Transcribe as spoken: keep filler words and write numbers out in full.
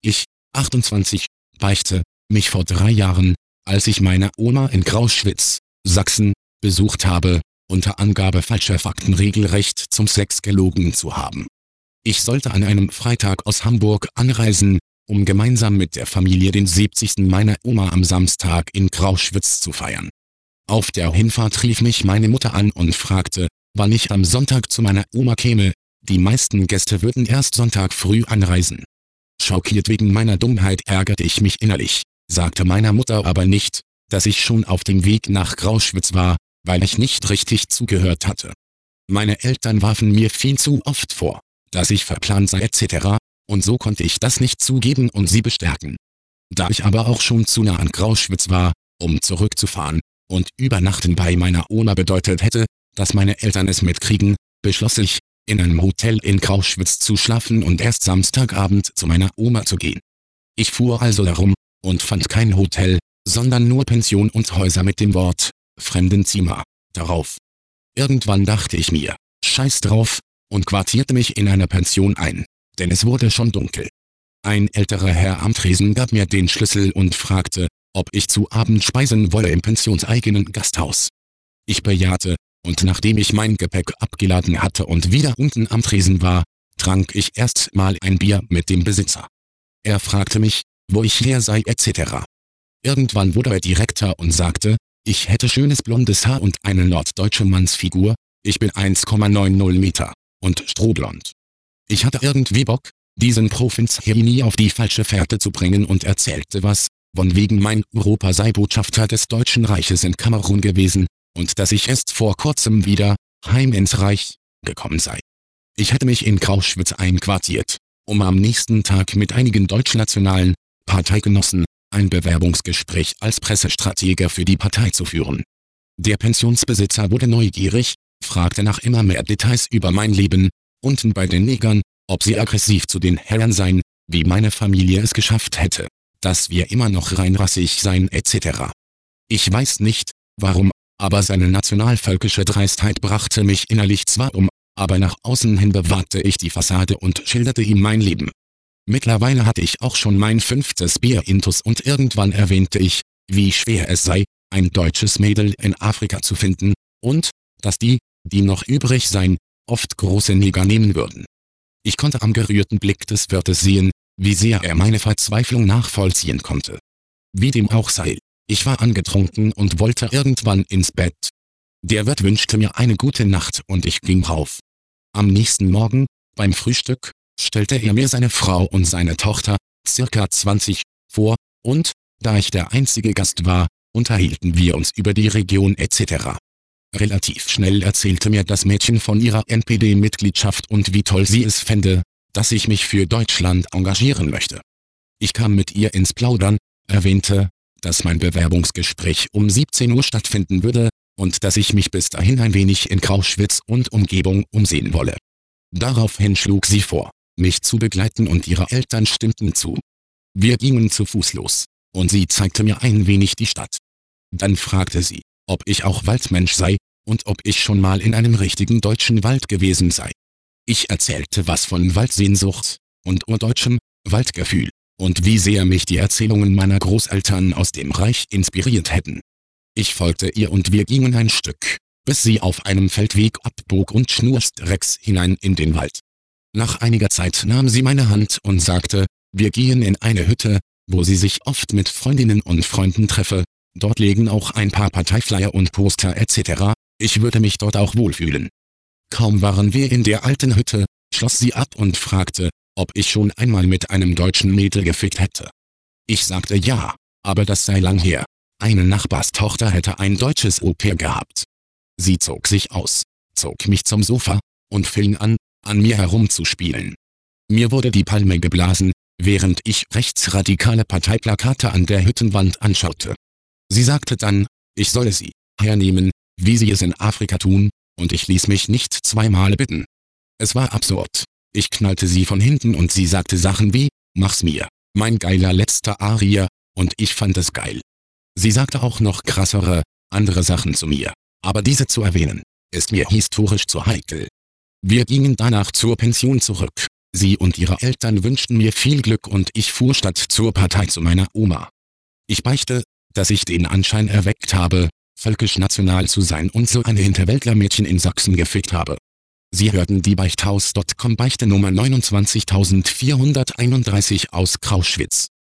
Ich, achtundzwanzig, beichte mich vor drei Jahren, als ich meine Oma in Grauschwitz, Sachsen, besucht habe, unter Angabe falscher Fakten regelrecht zum Sex gelogen zu haben. Ich sollte an einem Freitag aus Hamburg anreisen, um gemeinsam mit der Familie den siebzigsten meiner Oma am Samstag in Grauschwitz zu feiern. Auf der Hinfahrt rief mich meine Mutter an und fragte, wann ich am Sonntag zu meiner Oma käme. Die meisten Gäste würden erst Sonntag früh anreisen. Schockiert wegen meiner Dummheit ärgerte ich mich innerlich, sagte meiner Mutter aber nicht, dass ich schon auf dem Weg nach Grauschwitz war, weil ich nicht richtig zugehört hatte. Meine Eltern warfen mir viel zu oft vor, dass ich verplant sei et cetera, und so konnte ich das nicht zugeben und sie bestärken. Da ich aber auch schon zu nah an Grauschwitz war, um zurückzufahren, und übernachten bei meiner Oma bedeutet hätte, dass meine Eltern es mitkriegen, beschloss ich, in einem Hotel in Grauschwitz zu schlafen und erst Samstagabend zu meiner Oma zu gehen. Ich fuhr also herum und fand kein Hotel, sondern nur Pension und Häuser mit dem Wort Fremdenzimmer darauf. Irgendwann dachte ich mir, scheiß drauf, und quartierte mich in einer Pension ein, denn es wurde schon dunkel. Ein älterer Herr am Tresen gab mir den Schlüssel und fragte, ob ich zu Abend speisen wolle im pensionseigenen Gasthaus. Ich bejahte, und nachdem ich mein Gepäck abgeladen hatte und wieder unten am Tresen war, trank ich erst mal ein Bier mit dem Besitzer. Er fragte mich, wo ich her sei et cetera. Irgendwann wurde er direkter und sagte, ich hätte schönes blondes Haar und eine norddeutsche Mannsfigur, ich bin eins Komma neunzig Meter und strohblond. Ich hatte irgendwie Bock, diesen Provinz-Heini auf die falsche Fährte zu bringen und erzählte was, von wegen mein Europa sei Botschafter des Deutschen Reiches in Kamerun gewesen, und dass ich erst vor kurzem wieder heim ins Reich gekommen sei. Ich hätte mich in Grauschwitz einquartiert, um am nächsten Tag mit einigen deutschnationalen Parteigenossen ein Bewerbungsgespräch als Pressestratege für die Partei zu führen. Der Pensionsbesitzer wurde neugierig, fragte nach immer mehr Details über mein Leben, unten bei den Negern, ob sie aggressiv zu den Herren seien, wie meine Familie es geschafft hätte, dass wir immer noch reinrassig seien et cetera. Ich weiß nicht, warum, aber seine nationalvölkische Dreistheit brachte mich innerlich zwar um, aber nach außen hin bewahrte ich die Fassade und schilderte ihm mein Leben. Mittlerweile hatte ich auch schon mein fünftes Bier intus und irgendwann erwähnte ich, wie schwer es sei, ein deutsches Mädel in Afrika zu finden, und, dass die, die noch übrig seien, oft große Neger nehmen würden. Ich konnte am gerührten Blick des Wirtes sehen, wie sehr er meine Verzweiflung nachvollziehen konnte. Wie dem auch sei, ich war angetrunken und wollte irgendwann ins Bett. Der Wirt wünschte mir eine gute Nacht und ich ging rauf. Am nächsten Morgen, beim Frühstück, stellte er mir seine Frau und seine Tochter, circa zwanzig, vor, und, da ich der einzige Gast war, unterhielten wir uns über die Region et cetera. Relativ schnell erzählte mir das Mädchen von ihrer N P D-Mitgliedschaft und wie toll sie es fände, dass ich mich für Deutschland engagieren möchte. Ich kam mit ihr ins Plaudern, erwähnte, dass mein Bewerbungsgespräch um siebzehn Uhr stattfinden würde, und dass ich mich bis dahin ein wenig in Grauschwitz und Umgebung umsehen wolle. Daraufhin schlug sie vor, mich zu begleiten, und ihre Eltern stimmten zu. Wir gingen zu Fuß los, und sie zeigte mir ein wenig die Stadt. Dann fragte sie, ob ich auch Waldmensch sei, und ob ich schon mal in einem richtigen deutschen Wald gewesen sei. Ich erzählte was von Waldsehnsucht und urdeutschem Waldgefühl, und wie sehr mich die Erzählungen meiner Großeltern aus dem Reich inspiriert hätten. Ich folgte ihr und wir gingen ein Stück, bis sie auf einem Feldweg abbog und schnurstracks hinein in den Wald. Nach einiger Zeit nahm sie meine Hand und sagte, wir gehen in eine Hütte, wo sie sich oft mit Freundinnen und Freunden treffe, dort liegen auch ein paar Parteiflyer und Poster et cetera, ich würde mich dort auch wohlfühlen. Kaum waren wir in der alten Hütte, schloss sie ab und fragte, ob ich schon einmal mit einem deutschen Mädel gefickt hätte. Ich sagte ja, aber das sei lang her. Eine Nachbarstochter hätte ein deutsches Au-pair gehabt. Sie zog sich aus, zog mich zum Sofa und fing an, an mir herumzuspielen. Mir wurde die Palme geblasen, während ich rechtsradikale Parteiplakate an der Hüttenwand anschaute. Sie sagte dann, ich solle sie hernehmen, wie sie es in Afrika tun, und ich ließ mich nicht zweimal bitten. Es war absurd. Ich knallte sie von hinten und sie sagte Sachen wie, mach's mir, mein geiler letzter Arier, und ich fand es geil. Sie sagte auch noch krassere, andere Sachen zu mir, aber diese zu erwähnen, ist mir historisch zu heikel. Wir gingen danach zur Pension zurück. Sie und ihre Eltern wünschten mir viel Glück und ich fuhr statt zur Partei zu meiner Oma. Ich beichte, dass ich den Anschein erweckt habe, völkisch-national zu sein und so eine Hinterwäldlermädchen in Sachsen gefickt habe. Sie hörten die Beichthaus Punkt com Beichte Nummer neunundzwanzigtausendvierhunderteinunddreißig aus Krauschwitz.